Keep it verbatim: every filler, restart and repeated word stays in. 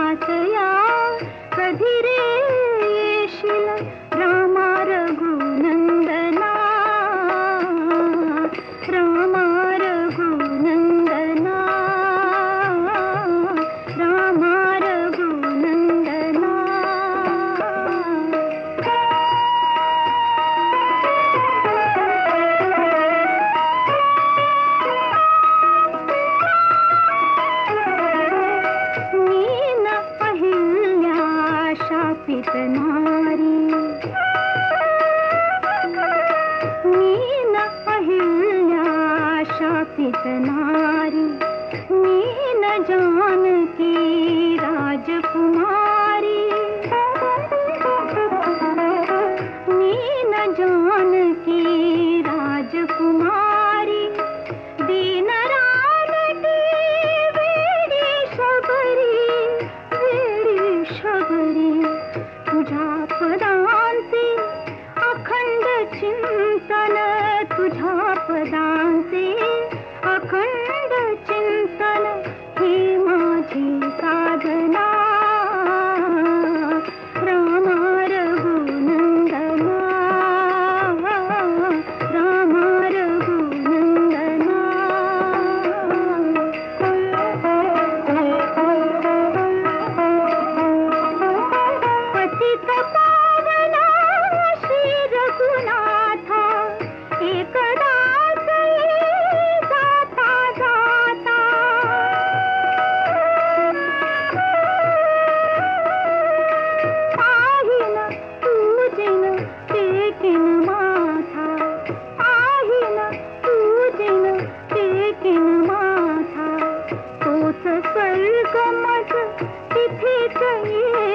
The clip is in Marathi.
मातया कधी रे येशील रामा रघुनंदना रामा रघुनंदना रामा रघुनंदना. मीन अहिल्या शापित नारी मीन अहिल्या शापित नारी मीन जानकी राजकुमारी मीन जानकी राजकुमारी दीन रामटी वेडी शबरी वेडी शबरी तुझ्या पदांचे अखंड चिंतन तुझ्या पदांचे अखंड चिंतन ही माझी साधना रामा रघुनंदना रामा रघुनंदना. पतित पावना श्री रघुनाथा एकदा जाता जाता आहीन तुझिन टेकिन माथा आहीन तुझिन टेकिन माथा तोच स्वर्ग मज तिथेच ये